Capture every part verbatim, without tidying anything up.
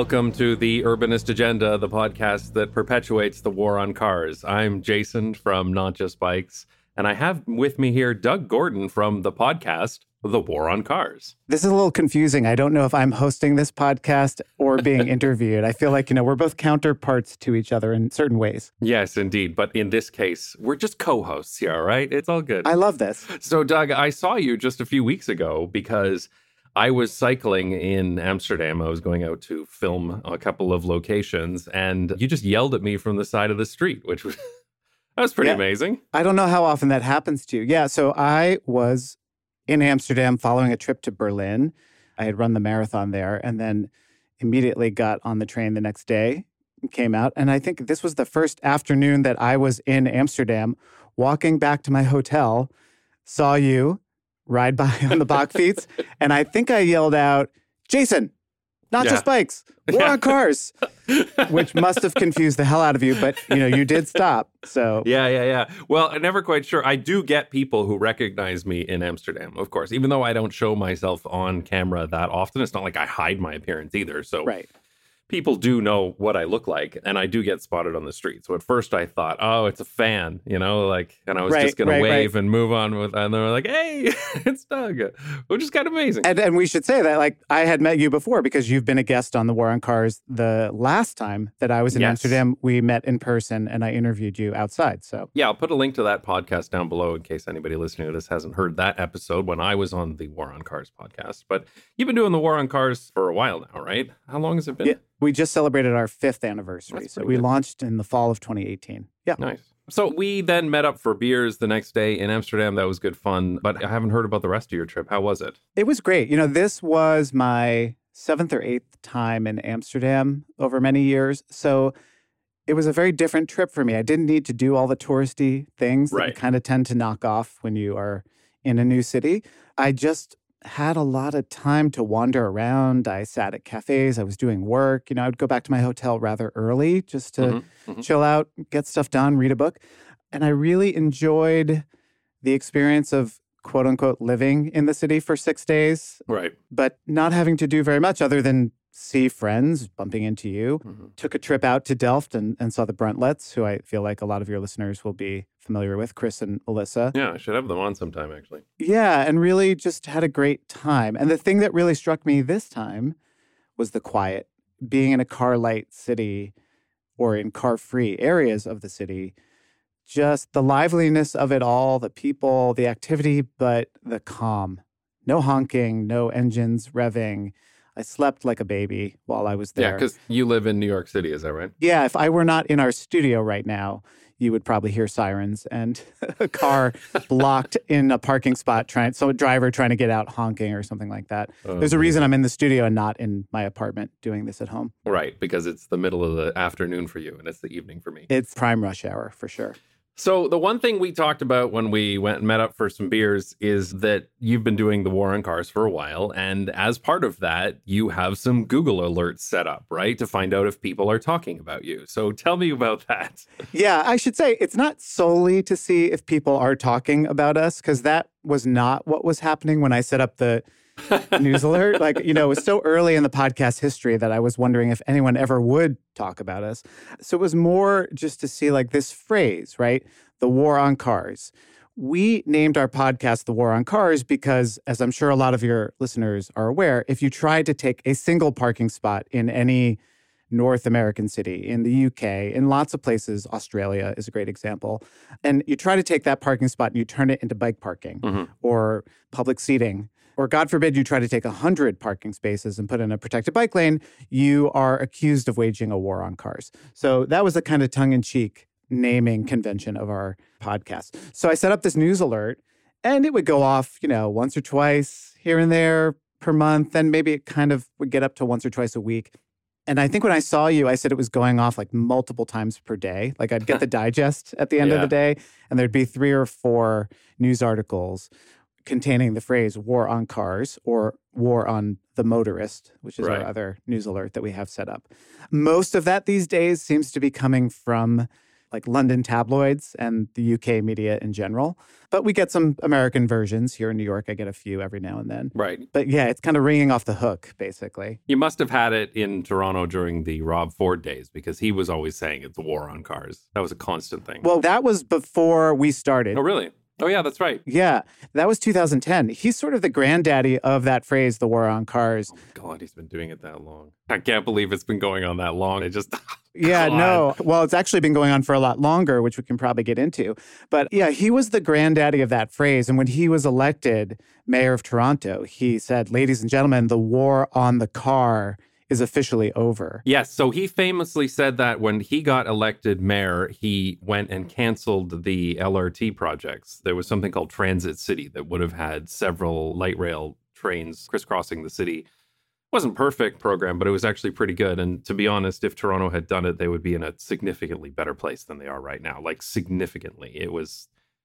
Welcome to the Urbanist Agenda, the podcast that perpetuates the war on cars. I'm Jason from Not Just Bikes, and I have with me here Doug Gordon from the podcast, The War on Cars. This is a little confusing. I don't know if I'm hosting this podcast or being interviewed. I feel like, you know, we're both counterparts to each other in certain ways. Yes, indeed. But in this case, we're just co-hosts here, all right? It's all good. I love this. So, Doug, I saw you just a few weeks ago because I was cycling in Amsterdam. I was going out to film a couple of locations, and you just yelled at me from the side of the street, which was that was pretty yeah. amazing. I don't know how often that happens to you. Yeah, so I was in Amsterdam following a trip to Berlin. I had run the marathon there and then immediately got on the train the next day and came out. And I think this was the first afternoon that I was in Amsterdam, walking back to my hotel, saw you ride by on the Bakfiets, and I think I yelled out, Jason, not yeah. just bikes, war yeah. on cars, which must have confused the hell out of you, but, you know, you did stop, so. Yeah, yeah, yeah. Well, I'm never quite sure. I do get people who recognize me in Amsterdam, of course, even though I don't show myself on camera that often. It's not like I hide my appearance either, so. Right. People do know what I look like, and I do get spotted on the street. So at first I thought, oh, it's a fan, you know, like, and I was right, just going right, to wave right. and move on with, and they were like, hey, it's Doug, which is kind of amazing. And, and we should say that, like, I had met you before because you've been a guest on The War on Cars. The last time that I was in yes. Amsterdam, we met in person and I interviewed you outside, so. Yeah, I'll put a link to that podcast down below in case anybody listening to this hasn't heard that episode when I was on the War on Cars podcast. But you've been doing the War on Cars for a while now, right? How long has it been? Yeah. We just celebrated our fifth anniversary. That's So we good. launched in the fall of twenty eighteen. Yeah. Nice. So we then met up for beers the next day in Amsterdam. That was good fun. But I haven't heard about the rest of your trip. How was it? It was great. You know, this was my seventh or eighth time in Amsterdam over many years. So it was a very different trip for me. I didn't need to do all the touristy things that Right. you kind of tend to knock off when you are in a new city. I just had a lot of time to wander around. I sat at cafes. I was doing work. You know, I would go back to my hotel rather early just to Mm-hmm, mm-hmm. chill out, get stuff done, read a book. And I really enjoyed the experience of quote unquote living in the city for six days, Right. but not having to do very much other than see friends, bumping into you. Mm-hmm. Took a trip out to Delft and, and saw the Bruntlets, who I feel like a lot of your listeners will be familiar with, Chris and Alyssa. Yeah, I should have them on sometime, actually. Yeah, and really just had a great time. And the thing that really struck me this time was the quiet. Being in a car-light city or in car-free areas of the city, just the liveliness of it all, the people, the activity, but the calm. No honking, no engines revving. I slept like a baby while I was there. Yeah, because you live in New York City, is that right? Yeah, if I were not in our studio right now, you would probably hear sirens and a car blocked in a parking spot, trying so a driver trying to get out honking or something like that. Oh, There's a reason I'm in the studio and not in my apartment doing this at home. Right, because it's the middle of the afternoon for you and it's the evening for me. It's prime rush hour for sure. So the one thing we talked about when we went and met up for some beers is that you've been doing the War on Cars for a while. And as part of that, you have some Google alerts set up, right? To find out if people are talking about you. So tell me about that. Yeah, I should say it's not solely to see if people are talking about us, because that was not what was happening when I set up the news alert. Like, you know, it was so early in the podcast history that I was wondering if anyone ever would talk about us. So it was more just to see like this phrase, right? The War on Cars. We named our podcast The War on Cars because, as I'm sure a lot of your listeners are aware, if you tried to take a single parking spot in any North American city, in the U K, in lots of places, Australia is a great example, and you try to take that parking spot and you turn it into bike parking Mm-hmm. or public seating, or God forbid you try to take one hundred parking spaces and put in a protected bike lane, you are accused of waging a war on cars. So that was a kind of tongue-in-cheek naming convention of our podcast. So I set up this news alert, and it would go off, you know, once or twice here and there per month, and maybe it kind of would get up to once or twice a week. And I think when I saw you, I said it was going off like multiple times per day. Like I'd get the digest at the end Yeah. of the day, and there'd be three or four news articles containing the phrase war on cars or war on the motorist, which is Right. our other news alert that we have set up. Most of that these days seems to be coming from like London tabloids and the U K media in general. But we get some American versions here in New York. I get a few every now and then. Right. But yeah, it's kind of ringing off the hook, basically. You must have had it in Toronto during the Rob Ford days because he was always saying it's a war on cars. That was a constant thing. Well, that was before we started. Oh, really? Oh, yeah, that's right. Yeah, that was two thousand ten. He's sort of the granddaddy of that phrase, the war on cars. Oh, God, he's been doing it that long. I can't believe it's been going on that long. It just... Yeah, God. no. Well, it's actually been going on for a lot longer, which we can probably get into. But yeah, he was the granddaddy of that phrase. And when he was elected mayor of Toronto, he said, ladies and gentlemen, the war on the car is officially over. Yes. So he famously said that when he got elected mayor, he went and canceled the L R T projects. There was something called Transit City that would have had several light rail trains crisscrossing the city. It wasn't a perfect program, but it was actually pretty good. And to be honest, if Toronto had done it, they would be in a significantly better place than they are right now. Like significantly. It was...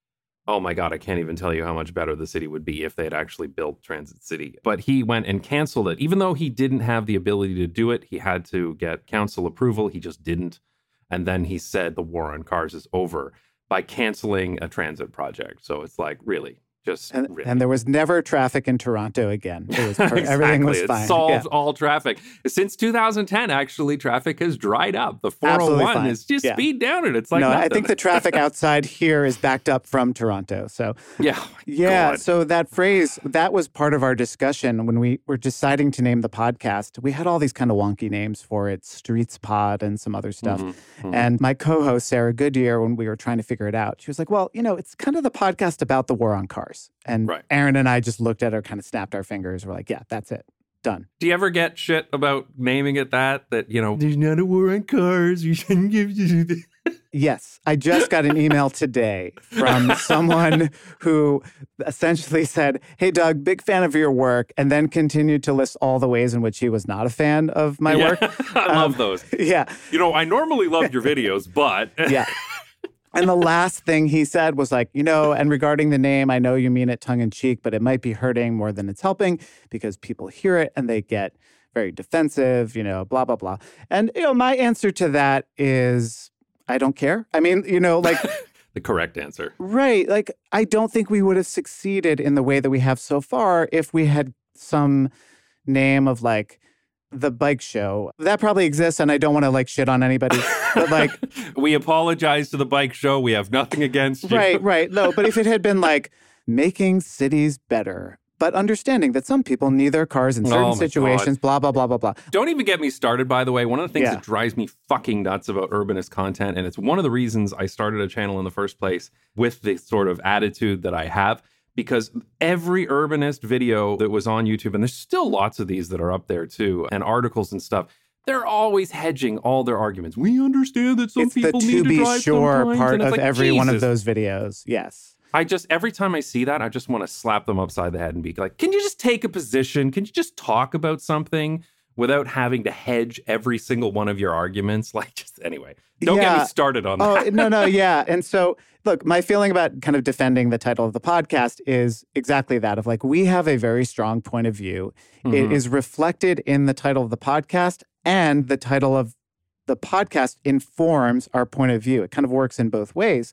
Oh my God, I can't even tell you how much better the city would be if they had actually built Transit City. But he went and canceled it. Even though he didn't have the ability to do it, he had to get council approval. He just didn't. And then he said the war on cars is over by canceling a transit project. So it's like, really? Just and, really. and there was never traffic in Toronto again. It was per- exactly. Everything was it fine. It solved yeah. all traffic. Since two thousand ten, actually, traffic has dried up. The four oh one is just yeah. speed down it. It's like No, nothing. I think the traffic outside here is backed up from Toronto. So yeah. Oh yeah. God. So that phrase, that was part of our discussion when we were deciding to name the podcast. We had all these kind of wonky names for it, Streets Pod and some other stuff. Mm-hmm. Mm-hmm. And my co-host, Sarah Goodyear, when we were trying to figure it out, she was like, well, you know, it's kind of the podcast about the war on cars. And right. Aaron and I just looked at her, kind of snapped our fingers. We're like, yeah, that's it. Done. Do you ever get shit about naming it that? That, you know, there's not a war on cars. You shouldn't give you this. Yes. I just got an email today from someone who essentially said, hey, Doug, big fan of your work, and then continued to list all the ways in which he was not a fan of my yeah. work. I um, love those. Yeah. You know, I normally love your videos, but... yeah. And the last thing he said was like, you know, and regarding the name, I know you mean it tongue in cheek, but it might be hurting more than it's helping because people hear it and they get very defensive, you know, blah, blah, blah. And, you know, my answer to that is I don't care. I mean, you know, like... the correct answer. Right. Like, I don't think we would have succeeded in the way that we have so far if we had some name of like the bike show. That probably exists, and I don't want to like shit on anybody. But like, we apologize to the bike show. We have nothing against you. Right, right. No, but if it had been like making cities better, but understanding that some people need their cars in certain oh situations, God. blah, blah, blah, blah, blah. Don't even get me started, by the way. One of the things Yeah. that drives me fucking nuts about urbanist content, and it's one of the reasons I started a channel in the first place with the sort of attitude that I have, because every urbanist video that was on YouTube, and there's still lots of these that are up there too, and articles and stuff, they're always hedging all their arguments. We understand that some It's the people to need to be drive sure sometimes, part and it's of like, every one of Jesus. those videos. Yes. I just, every time I see that, I just want to slap them upside the head and be like, can you just take a position? Can you just talk about something without having to hedge every single one of your arguments? Like, just anyway, don't Yeah. get me started on Oh, that. no, no, yeah. And so, look, my feeling about kind of defending the title of the podcast is exactly that of like, we have a very strong point of view. It Mhm. is reflected in the title of the podcast, and the title of the podcast informs our point of view. It kind of works in both ways.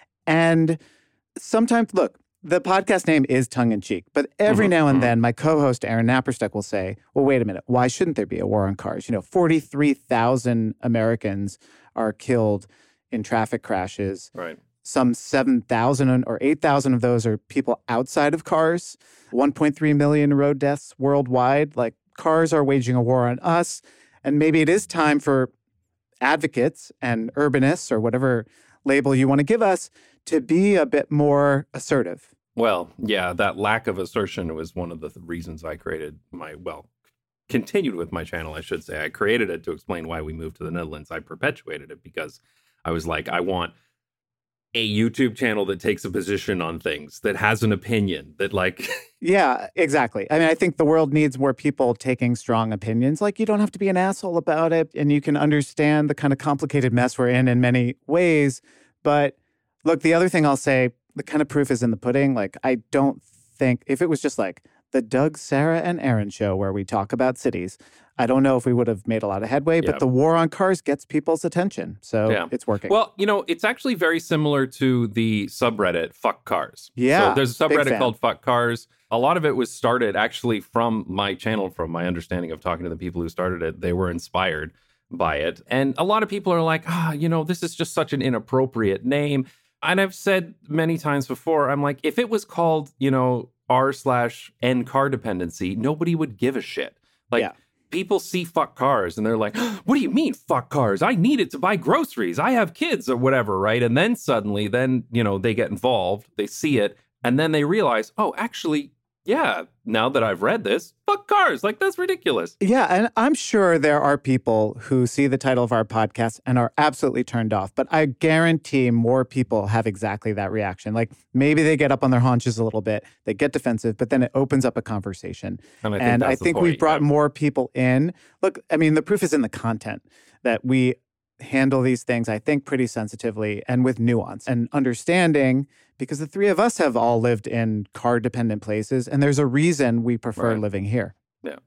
And sometimes, look, the podcast name is tongue in cheek, but every Mhm, now and mhm. then my co-host Aaron Napperstuck will say, well, wait a minute, why shouldn't there be a war on cars? You know, forty-three thousand Americans are killed in traffic crashes. Right. Some seven thousand or eight thousand of those are people outside of cars. one point three million road deaths worldwide. Like, cars are waging a war on us. And maybe it is time for advocates and urbanists, or whatever label you want to give us, to be a bit more assertive. Well, yeah, that lack of assertion was one of the th- reasons I created my, well, continued with my channel, I should say. I created it to explain why we moved to the Netherlands. I perpetuated it because I was like, I want a YouTube channel that takes a position on things, that has an opinion, that like... Yeah, exactly. I mean, I think the world needs more people taking strong opinions. Like, you don't have to be an asshole about it, and you can understand the kind of complicated mess we're in in many ways. But look, the other thing I'll say, the kind of proof is in the pudding. Like, I don't think, if it was just like, the Doug, Sarah, and Aaron show where we talk about cities. I don't know if we would have made a lot of headway, but Yeah. the war on cars gets people's attention. So Yeah. it's working. Well, you know, it's actually very similar to the subreddit Fuck Cars. Yeah, So there's a big subreddit fan. called Fuck Cars. A lot of it was started actually from my channel, from my understanding of talking to the people who started it. They were inspired by it. And a lot of people are like, ah, you know, this is just such an inappropriate name. And I've said many times before, I'm like, if it was called, you know, r slash n car dependency, nobody would give a shit. Like, Yeah. people see fuck cars and they're like, what do you mean fuck cars? I need it to buy groceries. I have kids or whatever, right? And then suddenly, then, you know, they get involved, they see it, and then they realize, oh, actually, yeah, now that I've read this, fuck cars. Like, that's ridiculous. Yeah, and I'm sure there are people who see the title of our podcast and are absolutely turned off, but I guarantee more people have exactly that reaction. Like, maybe they get up on their haunches a little bit, they get defensive, but then it opens up a conversation. And I think, And that's I the think point, we've brought yeah. more people in. Look, I mean, the proof is in the content that we handle these things, I think, pretty sensitively and with nuance and understanding, because the three of us have all lived in car-dependent places, and there's a reason we prefer Right. living here. Yeah.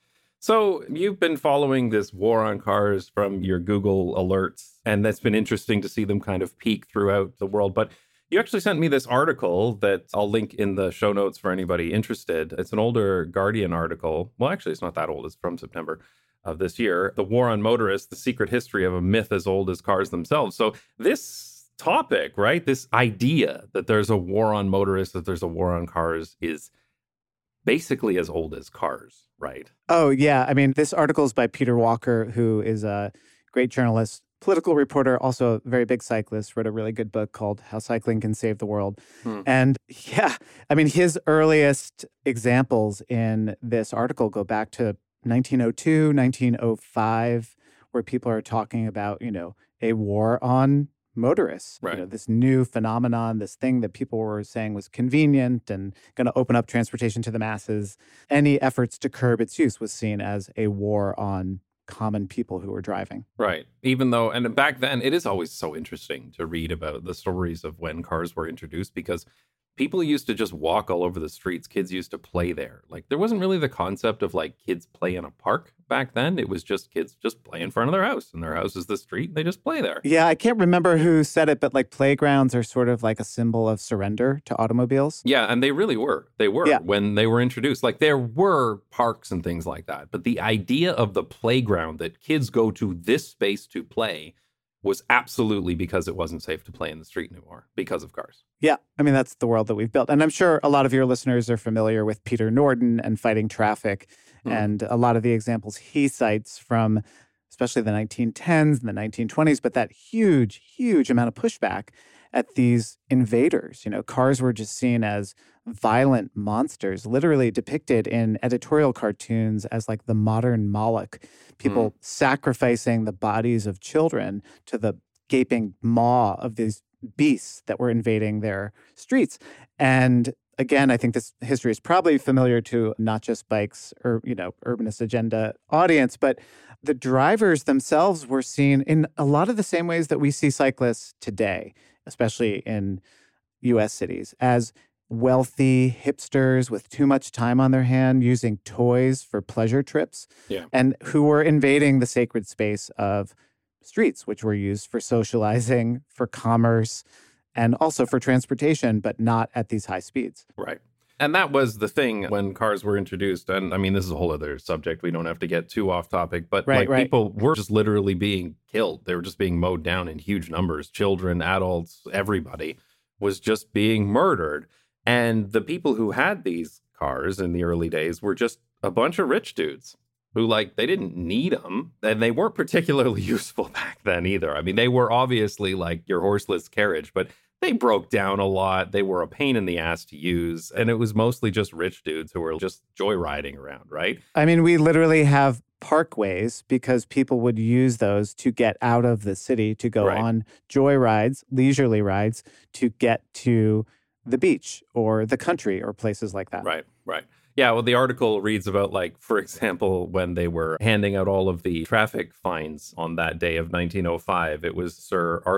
So you've been following this war on cars from your Google alerts, and that's been interesting to see them kind of peak throughout the world. But you actually sent me this article that I'll link in the show notes for anybody interested. It's an older Guardian article. Well, actually, it's not that old. It's from September of this year. The War on Motorists, the secret history of a myth as old as cars themselves. So this topic, right, this idea that there's a war on motorists, that there's a war on cars is basically as old as cars, right? Oh, yeah. I mean, this article is by Peter Walker, who is a great journalist, political reporter, also a very big cyclist, wrote a really good book called How Cycling Can Save the World. Hmm. And yeah, I mean, his earliest examples in this article go back to nineteen oh two, nineteen oh five, where people are talking about, you know, a war on motorists, Right. you know, this new phenomenon, this thing that people were saying was convenient and going to open up transportation to the masses. Any efforts to curb its use was seen as a war on common people who were driving. Right. Even though, and back then, it is always so interesting to read about the stories of when cars were introduced, because people used to just walk all over the streets. Kids used to play there. Like, there wasn't really the concept of like kids play in a park back then. It was just kids just play in front of their house, and their house is the street, and they just play there. Yeah, I can't remember who said it, but like playgrounds are sort of like a symbol of surrender to automobiles. Yeah, and they really were. They were Yeah. when they were introduced. Like, there were parks and things like that. But the idea of the playground, that kids go to this space to play, was absolutely because it wasn't safe to play in the street anymore because of cars. Yeah, I mean, that's the world that we've built. And I'm sure a lot of your listeners are familiar with Peter Norden and Fighting Traffic, Mm. and a lot of the examples he cites from especially the nineteen tens and the nineteen twenties, but that huge, huge amount of pushback at these invaders. You know, cars were just seen as violent monsters, literally depicted in editorial cartoons as like the modern Moloch, people sacrificing the bodies of children to the gaping maw of these beasts that were invading their streets. And again, I think this history is probably familiar to not just Bike's or, you know, Urbanist Agenda audience, but the drivers themselves were seen in a lot of the same ways that we see cyclists today, especially in U S cities, as wealthy hipsters with too much time on their hand using toys for pleasure trips, Yeah. and who were invading the sacred space of streets, which were used for socializing, for commerce, and also for transportation, but not at these high speeds. Right. And that was the thing when cars were introduced. And I mean, this is a whole other subject. We don't have to get too off topic, but Right, like right. people were just literally being killed. They were just being mowed down in huge numbers. Children, adults, everybody was just being murdered. And the people who had these cars in the early days were just a bunch of rich dudes who, like, they didn't need them, and they weren't particularly useful back then either. I mean, they were obviously like your horseless carriage, but they broke down a lot. They were a pain in the ass to use, and it was mostly just rich dudes who were just joyriding around, right? I mean, we literally have parkways because people would use those to get out of the city, to go Right. on joy rides, leisurely rides, to get to the beach or the country or places like that. Right, right. Yeah, well, the article reads about, like, for example, when they were handing out all of the traffic fines on that day of nineteen oh five, it was Sir Arthur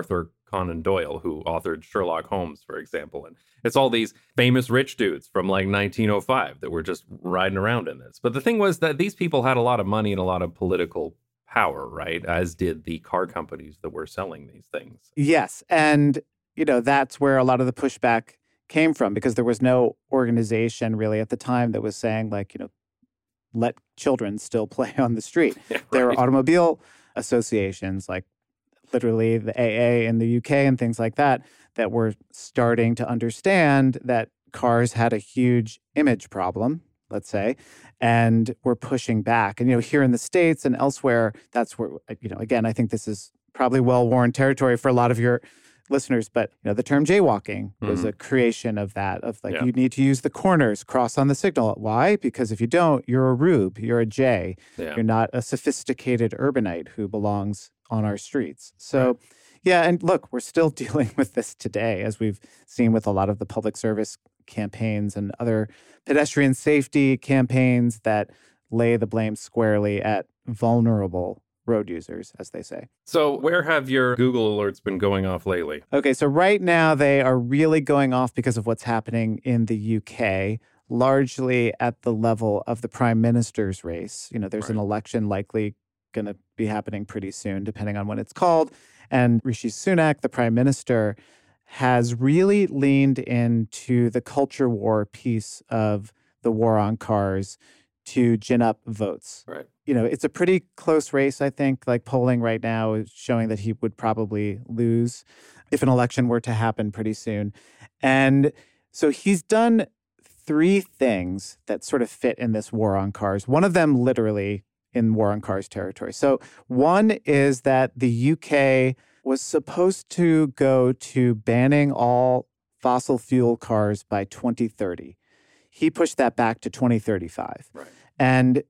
Conan Doyle, who authored Sherlock Holmes, for example. And it's all these famous rich dudes from like nineteen oh five that were just riding around in this. But the thing was that these people had a lot of money and a lot of political power, right? As did the car companies that were selling these things. Yes. And, you know, that's where a lot of the pushback came from, because there was no organization really at the time that was saying, like, you know, let children still play on the street. Yeah, right. There were automobile associations, like literally the A A in the U K and things like that, that were starting to understand that cars had a huge image problem, let's say, and were pushing back. And, you know, here in the States and elsewhere, that's where, you know, again, I think this is probably well-worn territory for a lot of your listeners, but, you know, the term jaywalking was mm-hmm. a creation of that, of like, yeah. you need to use the corners, cross on the signal. Why? Because if you don't, you're a rube, you're a jay. Yeah. You're not a sophisticated urbanite who belongs on our streets. So, right. yeah, and look, we're still dealing with this today, as we've seen with a lot of the public service campaigns and other pedestrian safety campaigns that lay the blame squarely at vulnerable road users, as they say. So where have your Google alerts been going off lately? Okay, so right now they are really going off because of what's happening in the U K, largely at the level of the prime minister's race. You know, there's right. an election likely going to be happening pretty soon, depending on when it's called. And Rishi Sunak, the prime minister, has really leaned into the culture war piece of the war on cars to gin up votes. Right. You know, it's a pretty close race, I think. Like, polling right now is showing that he would probably lose if an election were to happen pretty soon. And so he's done three things that sort of fit in this war on cars. One of them literally in war on cars territory. So one is that the U K was supposed to go to banning all fossil fuel cars by twenty thirty. He pushed that back to twenty thirty-five. Right. And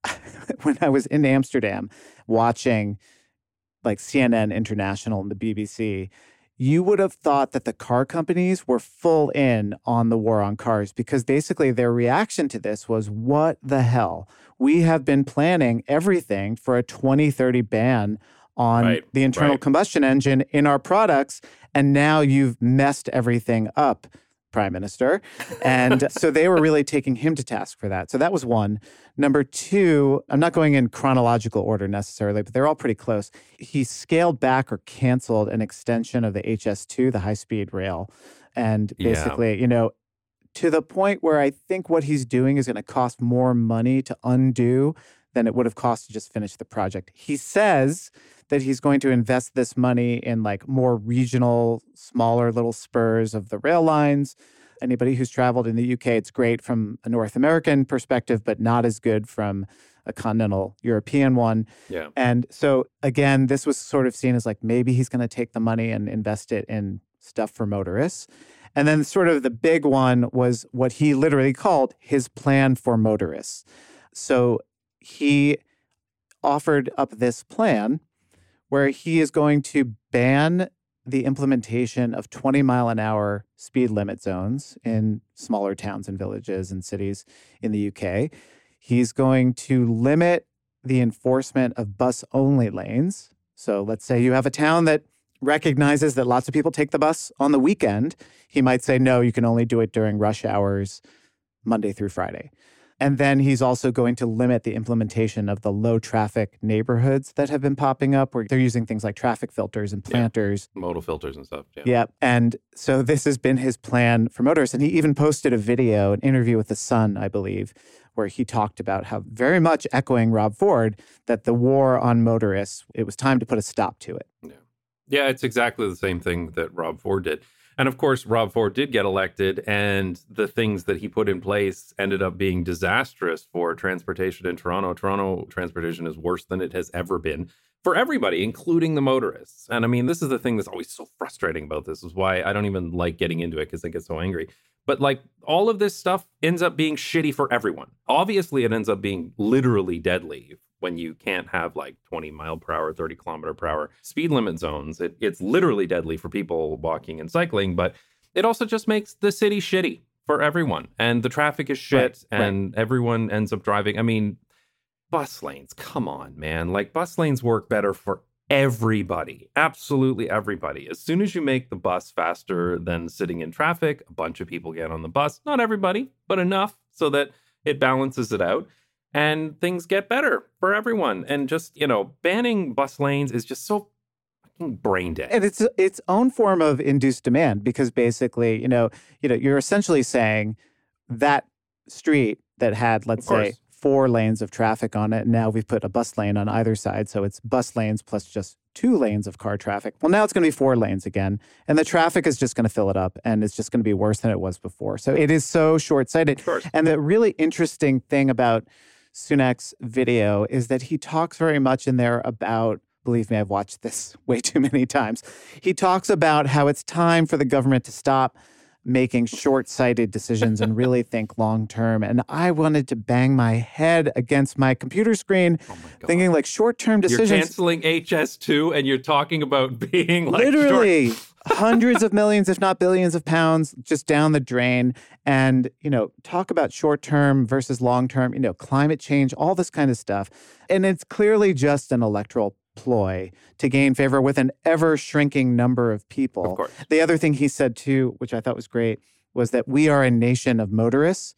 when I was in Amsterdam watching like C N N International and the B B C, you would have thought that the car companies were full in on the war on cars, because basically their reaction to this was, what the hell? We have been planning everything for a twenty thirty ban on right, the internal right. combustion engine in our products, and now you've messed everything up, Prime Minister. And so they were really taking him to task for that. So that was one. Number two, I'm not going in chronological order necessarily, but they're all pretty close. He scaled back or canceled an extension of the H S two, the high-speed rail. And basically, yeah. you know, to the point where I think what he's doing is going to cost more money to undo than it would have cost to just finish the project. He says that he's going to invest this money in like more regional, smaller little spurs of the rail lines. Anybody who's traveled in the U K, it's great from a North American perspective, but not as good from a continental European one. Yeah. And so again, this was sort of seen as like, maybe he's going to take the money and invest it in stuff for motorists. And then sort of the big one was what he literally called his plan for motorists. So he offered up this plan where he is going to ban the implementation of twenty mile an hour speed limit zones in smaller towns and villages and cities in the U K. He's going to limit the enforcement of bus-only lanes. So let's say you have a town that recognizes that lots of people take the bus on the weekend. He might say, no, you can only do it during rush hours, Monday through Friday. And then he's also going to limit the implementation of the low traffic neighborhoods that have been popping up, where they're using things like traffic filters and planters. Yeah. Modal filters and stuff. Yeah. yeah. And so this has been his plan for motorists. And he even posted a video, an interview with The Sun, I believe, where he talked about how, very much echoing Rob Ford, that the war on motorists, it was time to put a stop to it. Yeah. Yeah, it's exactly the same thing that Rob Ford did. And of course, Rob Ford did get elected, and the things that he put in place ended up being disastrous for transportation in Toronto. Toronto transportation is worse than it has ever been for everybody, including the motorists. And I mean, this is the thing that's always so frustrating about this, is why I don't even like getting into it, because I get so angry. But like, all of this stuff ends up being shitty for everyone. Obviously, it ends up being literally deadly when you can't have like twenty mile per hour, thirty kilometer per hour speed limit zones. It, it's literally deadly for people walking and cycling, but it also just makes the city shitty for everyone. And the traffic is shit, right, and right. everyone ends up driving. I mean, bus lanes, come on, man. Like, bus lanes work better for Everybody, absolutely everybody. As soon as you make the bus faster than sitting in traffic, a bunch of people get on the bus. Not everybody, but enough so that it balances it out and things get better for everyone. And just, you know, banning bus lanes is just so fucking brain dead. And it's its own form of induced demand because basically, you know, you know, you're essentially saying that street that had, let's say, four lanes of traffic on it. And now we've put a bus lane on either side. So it's bus lanes plus just two lanes of car traffic. Well, now it's going to be four lanes again. And the traffic is just going to fill it up. And it's just going to be worse than it was before. So it is so short-sighted. And the really interesting thing about Sunak's video is that he talks very much in there about, believe me, I've watched this way too many times. He talks about how it's time for the government to stop making short-sighted decisions and really think long-term. And I wanted to bang my head against my computer screen, oh my thinking like short-term decisions. You're canceling H S two and you're talking about being like literally short- hundreds of millions, if not billions of pounds just down the drain. And, you know, talk about short-term versus long-term, you know, climate change, all this kind of stuff. And it's clearly just an electoral ploy to gain favor with an ever-shrinking number of people. Of course. The other thing he said, too, which I thought was great, was that we are a nation of motorists.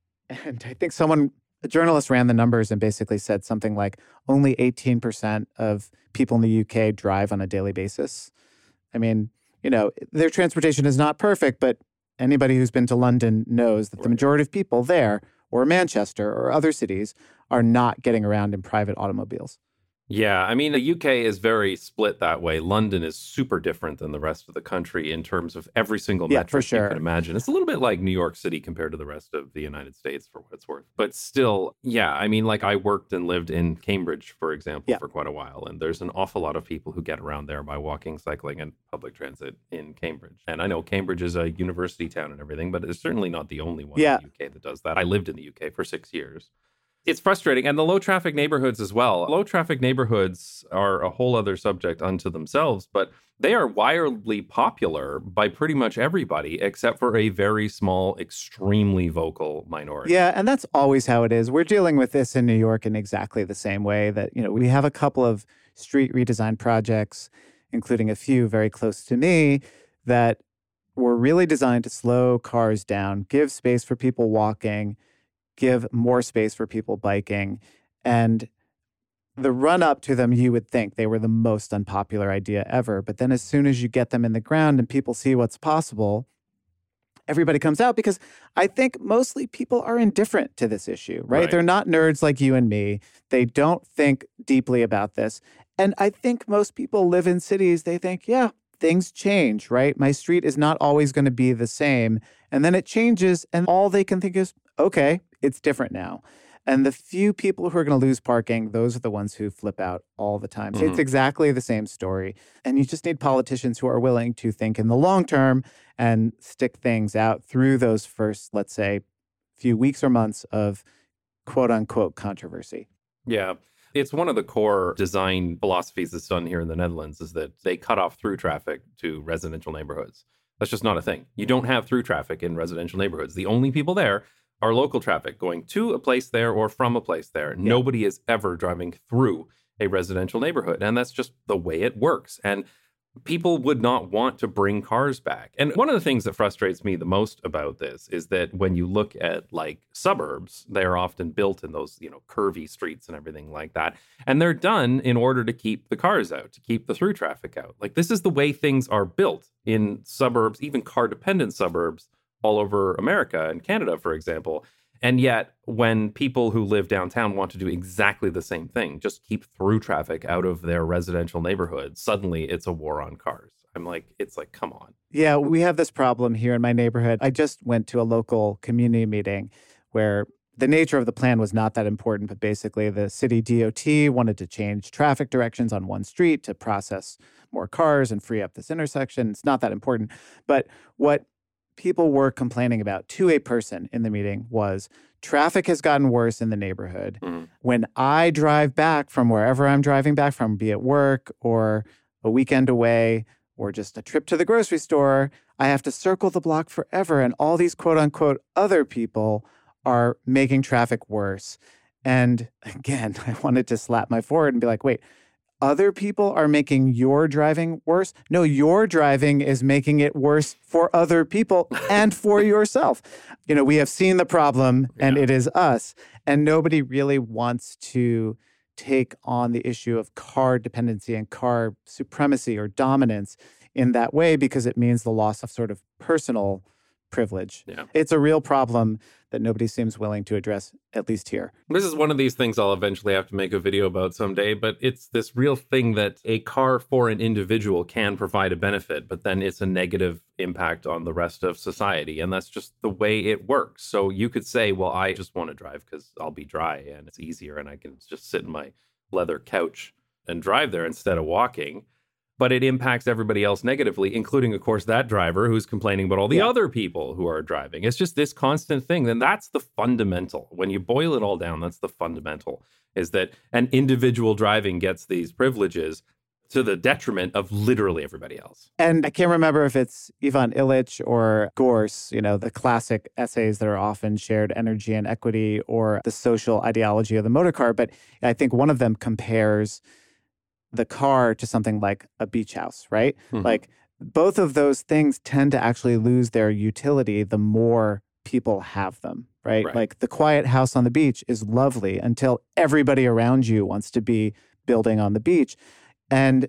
And I think someone, a journalist ran the numbers and basically said something like only eighteen percent of people in the U K drive on a daily basis. I mean, you know, their transportation is not perfect, but anybody who's been to London knows that right. the majority of people there, or Manchester or other cities, are not getting around in private automobiles. Yeah, I mean, the U K is very split that way. London is super different than the rest of the country in terms of every single yeah, metric for sure. you can imagine. It's a little bit like New York City compared to the rest of the United States, for what it's worth. But still, yeah, I mean, like I worked and lived in Cambridge, for example, yeah. for quite a while. And there's an awful lot of people who get around there by walking, cycling, and public transit in Cambridge. And I know Cambridge is a university town and everything, but it's certainly not the only one yeah. in the U K that does that. I lived in the U K for six years. It's frustrating. And the low traffic neighborhoods as well. Low traffic neighborhoods are a whole other subject unto themselves, but they are wildly popular by pretty much everybody except for a very small, extremely vocal minority. Yeah, and that's always how it is. We're dealing with this in New York in exactly the same way that, you know, we have a couple of street redesign projects, including a few very close to me, that were really designed to slow cars down, give space for people walking, give more space for people biking. And the run up to them, you would think they were the most unpopular idea ever. But then as soon as you get them in the ground and people see what's possible, everybody comes out because I think mostly people are indifferent to this issue, right? Right. They're not nerds like you and me. They don't think deeply about this. And I think most people live in cities. They think, yeah, things change, right? My street is not always going to be the same. And then it changes. And all they can think is, okay, it's different now. And the few people who are going to lose parking, those are the ones who flip out all the time. So Mhm. it's exactly the same story. And you just need politicians who are willing to think in the long term and stick things out through those first, let's say, few weeks or months of quote unquote controversy. Yeah. It's one of the core design philosophies that's done here in the Netherlands is that they cut off through traffic to residential neighborhoods. That's just not a thing. You don't have through traffic in residential neighborhoods. The only people there are local traffic going to a place there or from a place there. Yeah. Nobody is ever driving through a residential neighborhood. And that's just the way it works. And people would not want to bring cars back. And one of the things that frustrates me the most about this is that when you look at like suburbs, they're often built in those, you know, curvy streets and everything like that. And they're done in order to keep the cars out, to keep the through traffic out. Like this is the way things are built in suburbs, even car dependent suburbs all over America and Canada, for example. And yet, when people who live downtown want to do exactly the same thing, just keep through traffic out of their residential neighborhoods, suddenly it's a war on cars. I'm like, it's like, come on. Yeah, we have this problem here in my neighborhood. I just went to a local community meeting where the nature of the plan was not that important, but basically the city D O T wanted to change traffic directions on one street to process more cars and free up this intersection. It's not that important. But what people were complaining about to a person in the meeting was traffic has gotten worse in the neighborhood. Mm. When I drive back from wherever I'm driving back from, be it work or a weekend away or just a trip to the grocery store, I have to circle the block forever. And all these quote unquote other people are making traffic worse. And again, I wanted to slap my forehead and be like, wait, other people are making your driving worse. No, your driving is making it worse for other people and for yourself. You know, we have seen the problem and Yeah. it is us. And nobody really wants to take on the issue of car dependency and car supremacy or dominance in that way because it means the loss of sort of personal privilege. Yeah. It's a real problem that nobody seems willing to address, at least here. This is one of these things I'll eventually have to make a video about someday, but it's this real thing that a car for an individual can provide a benefit, but then it's a negative impact on the rest of society. And that's just the way it works. So you could say, well, I just want to drive because I'll be dry and it's easier and I can just sit in my leather couch and drive there instead of walking. But it impacts everybody else negatively, including, of course, that driver who's complaining about all the Yeah. other people who are driving. It's just this constant thing. And that's the fundamental. When you boil it all down, that's the fundamental, is that an individual driving gets these privileges to the detriment of literally everybody else. And I can't remember if it's Ivan Illich or Gorse, you know, the classic essays that are often shared, Energy and Equity, or The Social Ideology of the Motor Car. But I think one of them compares the car to something like a beach house, right? Mhm. Like both of those things tend to actually lose their utility the more people have them, right? Right. Like the quiet house on the beach is lovely until everybody around you wants to be building on the beach. And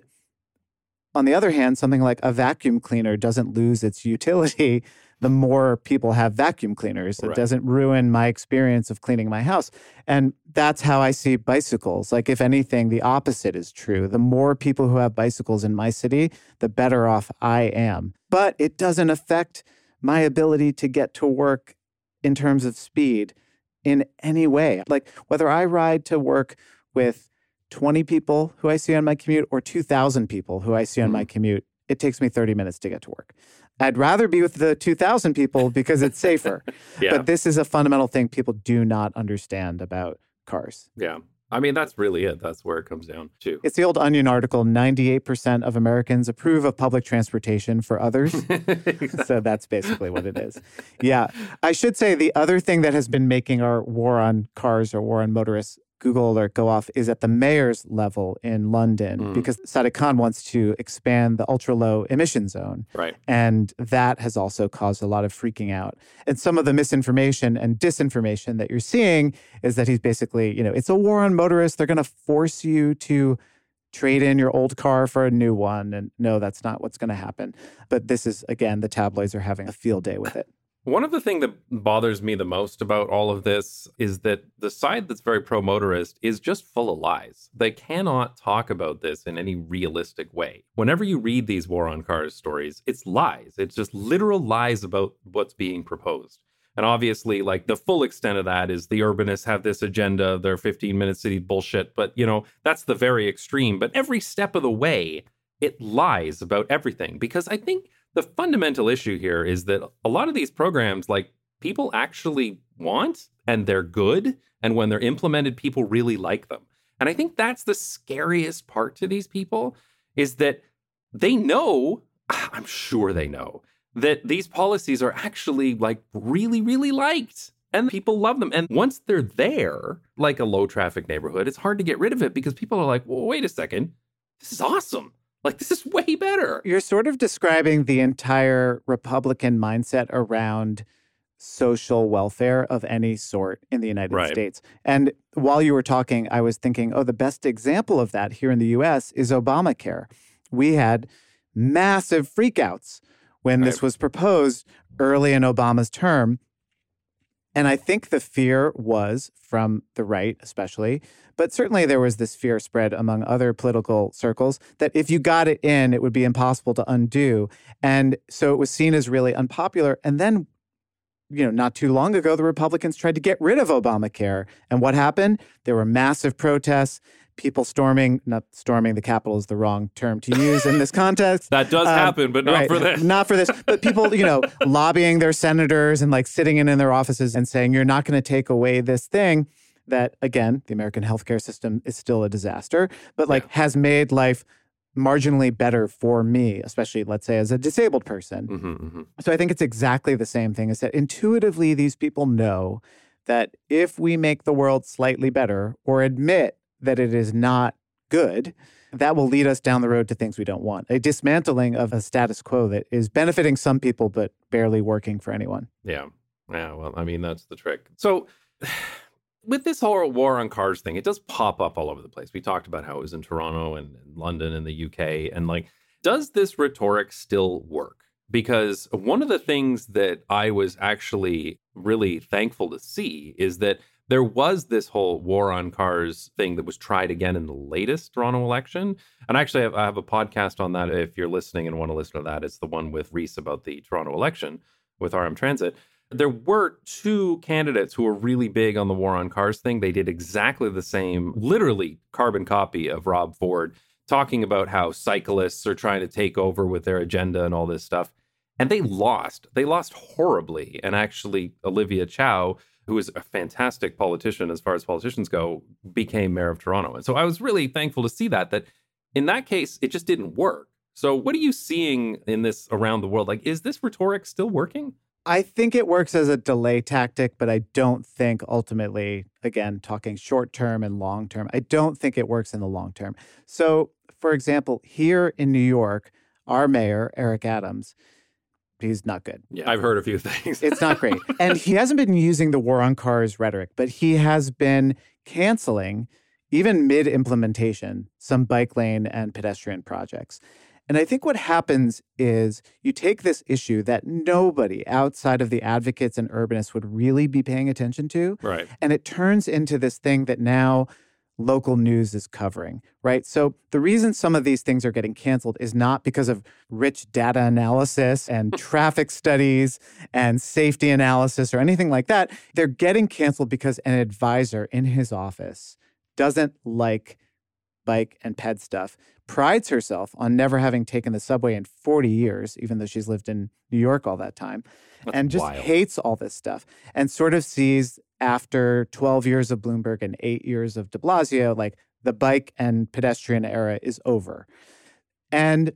on the other hand, something like a vacuum cleaner doesn't lose its utility the more people have vacuum cleaners. It Right. doesn't ruin my experience of cleaning my house. And that's how I see bicycles. Like, if anything, the opposite is true. The more people who have bicycles in my city, the better off I am. But it doesn't affect my ability to get to work in terms of speed in any way. Like, whether I ride to work with twenty people who I see on my commute or two thousand people who I see on Mhm. my commute, it takes me thirty minutes to get to work. I'd rather be with the two thousand people because it's safer. Yeah. But this is a fundamental thing people do not understand about cars. Yeah. I mean, that's really it. That's where it comes down to. It's the old Onion article, ninety-eight percent of Americans approve of public transportation for others. So that's basically what it is. Yeah. I should say the other thing that has been making our war on cars or war on motorists Google alert go off is at the mayor's level in London, Mm. because Sadiq Khan wants to expand the ultra low emission zone. Right. And that has also caused a lot of freaking out. And some of the misinformation and disinformation that you're seeing is that he's basically, you know, it's a war on motorists. They're going to force you to trade in your old car for a new one. And no, that's not what's going to happen. But this is, again, the tabloids are having a field day with it. One of the things that bothers me the most about all of this is that the side that's very pro-motorist is just full of lies. They cannot talk about this in any realistic way. Whenever you read these war on cars stories, it's lies. It's just literal lies about what's being proposed. And obviously, like, the full extent of that is the urbanists have this agenda, their fifteen-minute city bullshit. But, you know, that's the very extreme. But every step of the way, it lies about everything. Because I think the fundamental issue here is that a lot of these programs, like, people actually want and they're good. And when they're implemented, people really like them. And I think that's the scariest part to these people, is that they know, I'm sure they know, that these policies are actually, like, really, really liked. And people love them. And once they're there, like a low traffic neighborhood, it's hard to get rid of it because people are like, well, wait a second, this is awesome. Like, this is way better. You're sort of describing the entire Republican mindset around social welfare of any sort in the United Right. States. And while you were talking, I was thinking, oh, the best example of that here in the U S is Obamacare. We had massive freakouts when this Right. was proposed early in Obama's term. And I think the fear was from the right, especially, but certainly there was this fear spread among other political circles that if you got it in, it would be impossible to undo. And so it was seen as really unpopular. And then, you know, not too long ago, the Republicans tried to get rid of Obamacare. And what happened? There were massive protests. People storming, not storming the Capitol is the wrong term to use in this context. That does Um, happen, but not right, for this. Not for this. But people, you know, lobbying their senators and like sitting in, in their offices and saying, you're not going to take away this thing that, again, the American healthcare system is still a disaster, but like Yeah. has made life marginally better for me, especially, let's say, as a disabled person. Mhm, mhm. So I think it's exactly the same thing, is that intuitively these people know that if we make the world slightly better or admit that it is not good, that will lead us down the road to things we don't want. A dismantling of a status quo that is benefiting some people, but barely working for anyone. Yeah. Yeah. Well, I mean, that's the trick. So with this whole war on cars thing, it does pop up all over the place. We talked about how it was in Toronto and, and London and the U K. And like, does this rhetoric still work? Because one of the things that I was actually really thankful to see is that there was this whole war on cars thing that was tried again in the latest Toronto election. And actually, I have, I have a podcast on that. If you're listening and want to listen to that, it's the one with Reese about the Toronto election with R M Transit. There were two candidates who were really big on the war on cars thing. They did exactly the same, literally carbon copy of Rob Ford, talking about how cyclists are trying to take over with their agenda and all this stuff. And they lost. They lost horribly. And actually, Olivia Chow, who is a fantastic politician as far as politicians go, became mayor of Toronto. And so I was really thankful to see that, that in that case, it just didn't work. So what are you seeing in this around the world? Like, is this rhetoric still working? I think it works as a delay tactic, but I don't think ultimately, again, talking short term and long term, I don't think it works in the long term. So, for example, here in New York, our mayor, Eric Adams, he's not good. Yeah, I've heard a few things. It's not great. And he hasn't been using the war on cars rhetoric, but he has been canceling, even mid-implementation, some bike lane and pedestrian projects. And I think what happens is you take this issue that nobody outside of the advocates and urbanists would really be paying attention to. Right. And it turns into this thing that now local news is covering, right? So the reason some of these things are getting canceled is not because of rich data analysis and traffic studies and safety analysis or anything like that. They're getting canceled because an advisor in his office doesn't like bike and ped stuff, prides herself on never having taken the subway in forty years, even though she's lived in New York all that time, That's and just wild. hates all this stuff and sort of sees after twelve years of Bloomberg and eight years of de Blasio, like the bike and pedestrian era is over. And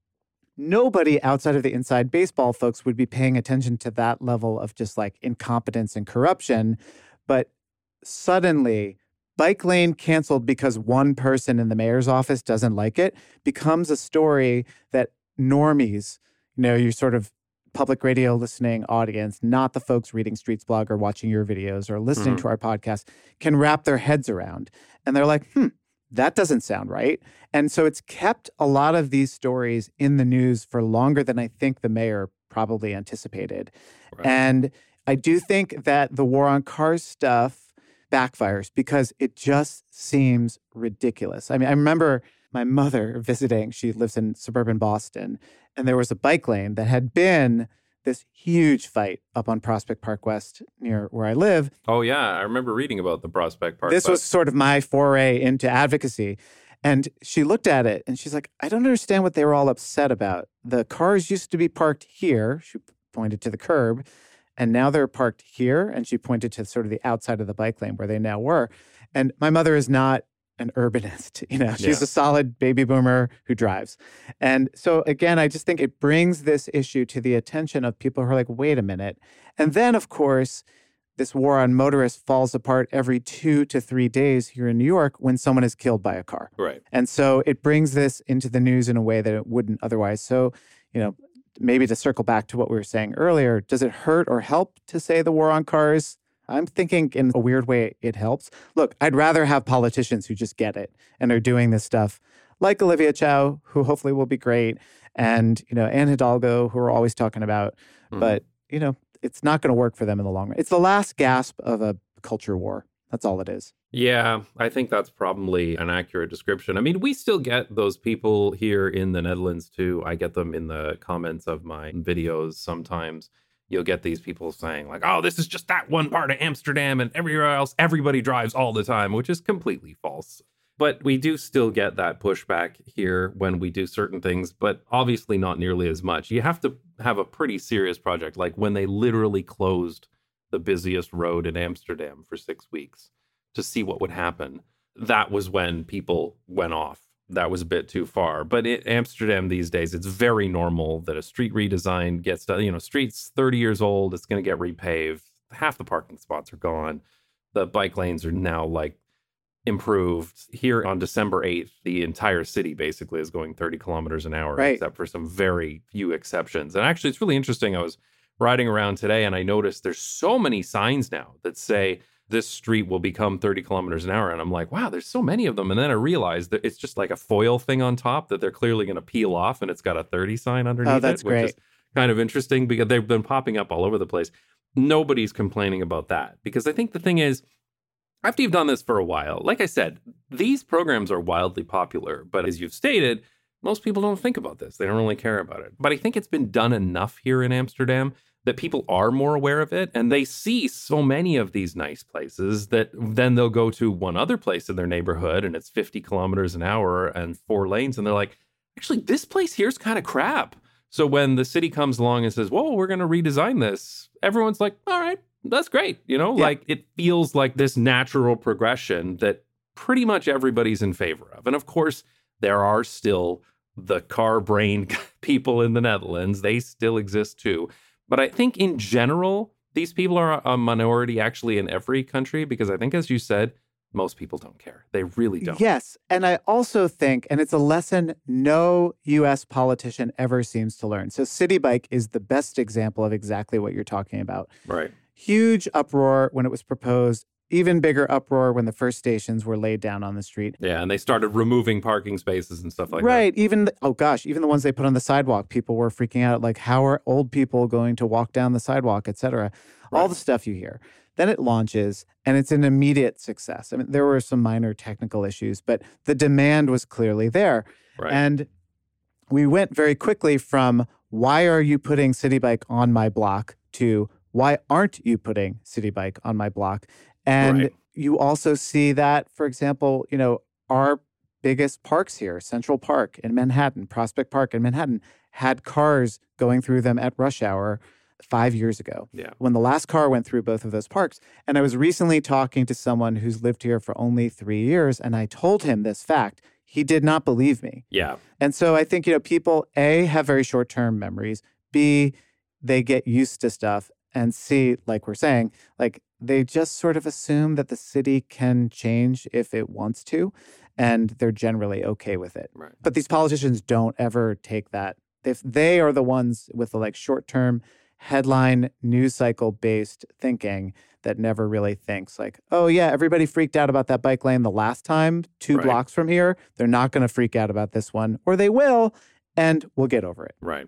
nobody outside of the inside baseball folks would be paying attention to that level of just like incompetence and corruption. But suddenly, bike lane canceled because one person in the mayor's office doesn't like it becomes a story that normies, you know, you're sort of public radio listening audience, not the folks reading Streets Blog or watching your videos or listening Mm-hmm. to our podcast, can wrap their heads around. And they're like, hmm, that doesn't sound right. And so it's kept a lot of these stories in the news for longer than I think the mayor probably anticipated. Right. And I do think that the war on cars stuff backfires because it just seems ridiculous. I mean, I remember my mother visiting. She lives in suburban Boston, and there was a bike lane that had been this huge fight up on Prospect Park West near where I live. Oh, yeah. I remember reading about the Prospect Park. This bus. was sort of my foray into advocacy. And she looked at it and she's like, I don't understand what they were all upset about. The cars used to be parked here. She pointed to the curb. And now they're parked here. And she pointed to sort of the outside of the bike lane where they now were. And my mother is not an urbanist. You know, she's Yeah. a solid baby boomer who drives. And so, again, I just think it brings this issue to the attention of people who are like, wait a minute. And then, of course, this war on motorists falls apart every two to three days here in New York when someone is killed by a car. Right. And so it brings this into the news in a way that it wouldn't otherwise. So, you know, maybe to circle back to what we were saying earlier, does it hurt or help to say the war on cars? I'm thinking in a weird way it helps. Look, I'd rather have politicians who just get it and are doing this stuff like Olivia Chow, who hopefully will be great, and, you know, Anne Hidalgo, who we're always talking about. Mhm. But, you know, it's not going to work for them in the long run. It's the last gasp of a culture war. That's all it is. Yeah, I think that's probably an accurate description. I mean, we still get those people here in the Netherlands too. I get them in the comments of my videos sometimes. You'll get these people saying like, oh, this is just that one part of Amsterdam and everywhere else, everybody drives all the time, which is completely false. But we do still get that pushback here when we do certain things, but obviously not nearly as much. You have to have a pretty serious project, like when they literally closed the busiest road in Amsterdam for six weeks to see what would happen. That was when people went off. That was a bit too far. But in Amsterdam these days, it's very normal that a street redesign gets done. You know, street's thirty years old. It's going to get repaved. Half the parking spots are gone. The bike lanes are now like improved. Here on December eighth, the entire city basically is going thirty kilometers an hour, Right. except for some very few exceptions. And actually, it's really interesting. I was riding around today and I noticed there's so many signs now that say this street will become thirty kilometers an hour. And I'm like, wow, there's so many of them. And then I realized that it's just like a foil thing on top that they're clearly going to peel off, and it's got a thirty sign underneath Oh, that's it, which great. is kind of interesting because they've been popping up all over the place. Nobody's complaining about that because I think the thing is, after you've done this for a while, like I said, these programs are wildly popular. But as you've stated, most people don't think about this. They don't really care about it. But I think it's been done enough here in Amsterdam that people are more aware of it, and they see so many of these nice places that then they'll go to one other place in their neighborhood and it's fifty kilometers an hour and four lanes. And they're like, actually, this place here's kind of crap. So when the city comes along and says, whoa, we're going to redesign this, everyone's like, all right, that's great. You know, Yeah. like it feels like this natural progression that pretty much everybody's in favor of. And of course, there are still the car-brained people in the Netherlands. They still exist too. But I think in general, these people are a minority actually in every country, because I think, as you said, most people don't care. They really don't. Yes. And I also think, and it's a lesson no U S politician ever seems to learn. So City Bike is the best example of exactly what you're talking about. Right. Huge uproar when it was proposed, even bigger uproar when the first stations were laid down on the street. Yeah, and they started removing parking spaces and stuff like Right. Even, the, oh gosh, even the ones they put on the sidewalk, people were freaking out. Like, how are old people going to walk down the sidewalk, et cetera? Right. All the stuff you hear. Then it launches, and it's an immediate success. I mean, there were some minor technical issues, but the demand was clearly there. that. Right. And we went very quickly from, why are you putting City Bike on my block, to, why aren't you putting City Bike on my block? And Right. you also see that, for example, you know, our biggest parks here, Central Park in Manhattan, Prospect Park in Manhattan, had cars going through them at rush hour five years ago. Yeah. When the last car went through both of those parks. And I was recently talking to someone who's lived here for only three years, and I told him this fact. He did not believe me. Yeah. And so I think, you know, people, A, have very short-term memories. B, they get used to stuff. And C, like we're saying, like they just sort of assume that the city can change if it wants to, and they're generally okay with it. Right. But these politicians don't ever take that. If they are the ones with the like short-term headline news cycle based thinking that never really thinks like, oh yeah, everybody freaked out about that bike lane the last time, two Right. blocks from here. They're not going to freak out about this one, or they will, and we'll get over it. Right.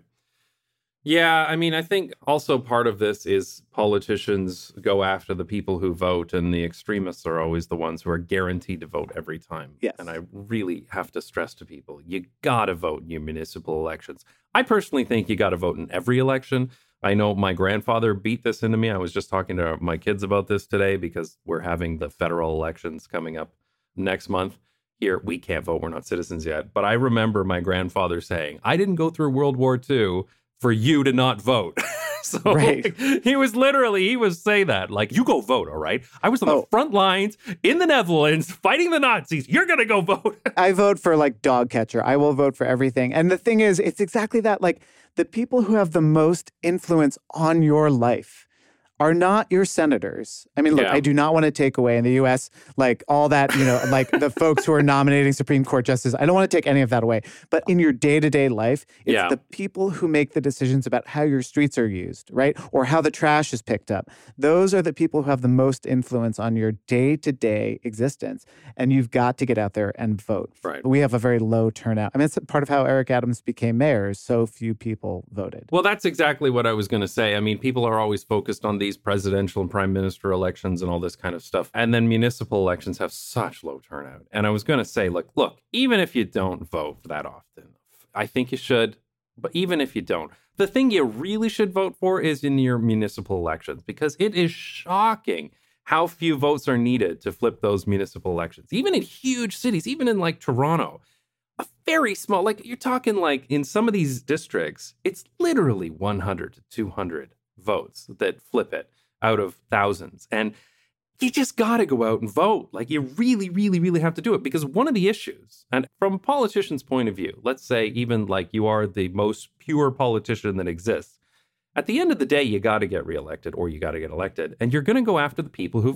Yeah, I mean, I think also part of this is politicians go after the people who vote, and the extremists are always the ones who are guaranteed to vote every time. Yes. And I really have to stress to people, you got to vote in your municipal elections. I personally think you got to vote in every election. I know my grandfather beat this into me. I was just talking to my kids about this today because we're having the federal elections coming up next month. Here, we can't vote. We're not citizens yet. But I remember my grandfather saying, I didn't go through World War Two for you to not vote. So Right. like, he was literally, he was say that, like, you go vote, all right? I was on Oh. the front lines in the Netherlands fighting the Nazis. You're going to go vote. I vote for like dog catcher. I will vote for everything. And the thing is, it's exactly that. Like the people who have the most influence on your life are not your senators. I mean, look, Yeah. I do not want to take away in the U S, like all that, you know, like the folks who are nominating Supreme Court justices. I don't want to take any of that away. But in your day-to-day life, it's Yeah. the people who make the decisions about how your streets are used, right? Or how the trash is picked up. Those are the people who have the most influence on your day-to-day existence. And you've got to get out there and vote. Right. We have a very low turnout. I mean, it's part of how Eric Adams became mayor. So few people voted. Well, that's exactly what I was going to say. I mean, people are always focused on these presidential and prime minister elections and all this kind of stuff. And then municipal elections have such low turnout. And I was going to say, like, look, even if you don't vote that often, I think you should. But even if you don't, the thing you really should vote for is in your municipal elections, because it is shocking how few votes are needed to flip those municipal elections. Even in huge cities, even in like Toronto, a very small, like you're talking like in some of these districts, it's literally one hundred to two hundred votes that flip it out of thousands. And you just got to go out and vote. Like you really, really, really have to do it, because one of the issues, and from a politician's point of view, let's say even like you are the most pure politician that exists, at the end of the day, you got to get reelected or you got to get elected, and you're going to go after the people who vote.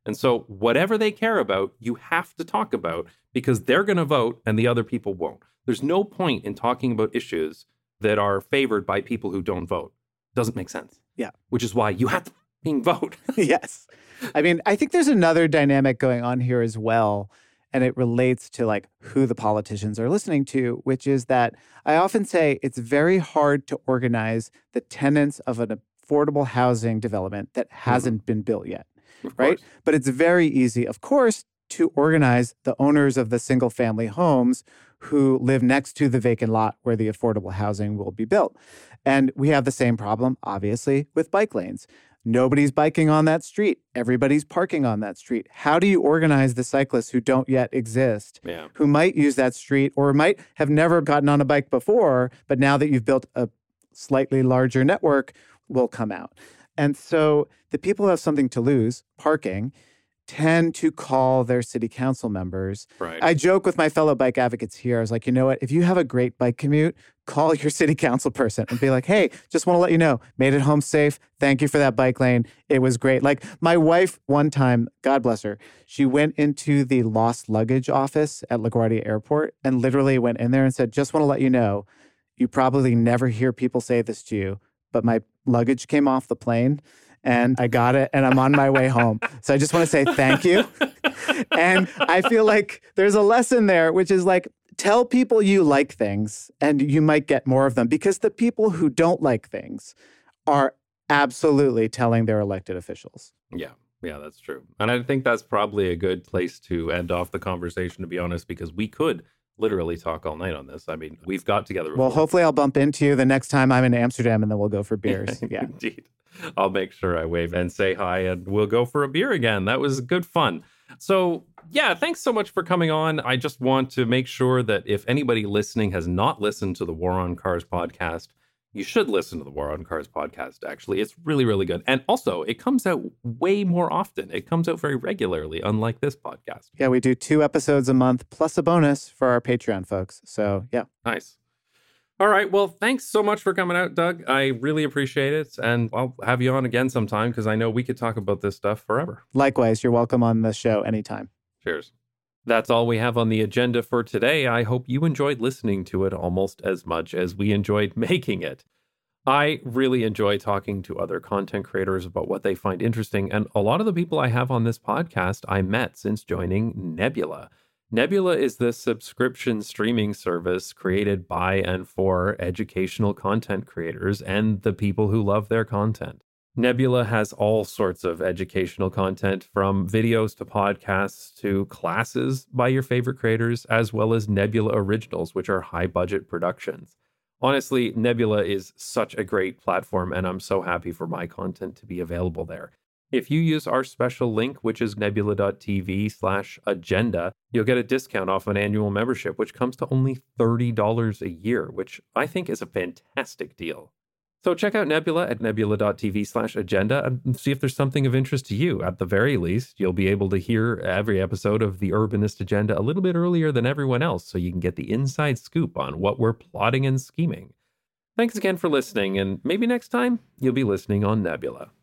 And so whatever they care about, you have to talk about because they're going to vote and the other people won't. There's no point in talking about issues that are favored by people who don't vote. Doesn't make sense. Yeah. Which is why you have to vote. Yes. I mean, I think there's another dynamic going on here as well. And it relates to like who the politicians are listening to, which is that I often say it's very hard to organize the tenants of an affordable housing development that hasn't mm-hmm. been built yet. Of right? course. But it's very easy, of course, to organize the owners of the single family homes who live next to the vacant lot where the affordable housing will be built. And we have the same problem, obviously, with bike lanes. Nobody's biking on that street. Everybody's parking on that street. How do you organize the cyclists who don't yet exist, yeah. who might use that street or might have never gotten on a bike before, but now that you've built a slightly larger network, will come out? And so the people who have something to lose, parking, tend to call their city council members. Right. I joke with my fellow bike advocates here. I was like, you know what? If you have a great bike commute, call your city council person and be like, hey, just want to let you know, made it home safe. Thank you for that bike lane. It was great. Like my wife one time, God bless her, she went into the lost luggage office at LaGuardia Airport and literally went in there and said, just want to let you know, you probably never hear people say this to you, but my luggage came off the plane and I got it and I'm on my way home. So I just want to say thank you. And I feel like there's a lesson there, which is like, tell people you like things and you might get more of them because the people who don't like things are absolutely telling their elected officials. Yeah. Yeah, that's true. And I think that's probably a good place to end off the conversation, to be honest, because we could literally talk all night on this. I mean, we've got together before. Well, hopefully I'll bump into you the next time I'm in Amsterdam and then we'll go for beers. Yeah. Indeed. I'll make sure I wave and say hi and we'll go for a beer again. That was good fun. So yeah, thanks so much for coming on. I just want to make sure that if anybody listening has not listened to the War on Cars podcast, you should listen to the War on Cars podcast, actually. It's really, really good. And also, it comes out way more often. It comes out very regularly, unlike this podcast. Yeah, we do two episodes a month plus a bonus for our Patreon folks. So, yeah. Nice. All right. Well, thanks so much for coming out, Doug. I really appreciate it. And I'll have you on again sometime because I know we could talk about this stuff forever. Likewise, you're welcome on the show anytime. Cheers. That's all we have on the agenda for today. I hope you enjoyed listening to it almost as much as we enjoyed making it. I really enjoy talking to other content creators about what they find interesting, and a lot of the people I have on this podcast I met since joining Nebula. Nebula is the subscription streaming service created by and for educational content creators and the people who love their content. Nebula has all sorts of educational content, from videos to podcasts to classes by your favorite creators, as well as Nebula Originals, which are high-budget productions. Honestly, Nebula is such a great platform, and I'm so happy for my content to be available there. If you use our special link, which is nebula.tv slash agenda, you'll get a discount off an annual membership, which comes to only thirty dollars a year, which I think is a fantastic deal. So check out Nebula at nebula.tv slash agenda and see if there's something of interest to you. At the very least, you'll be able to hear every episode of the Urbanist Agenda a little bit earlier than everyone else, so you can get the inside scoop on what we're plotting and scheming. Thanks again for listening, and maybe next time you'll be listening on Nebula.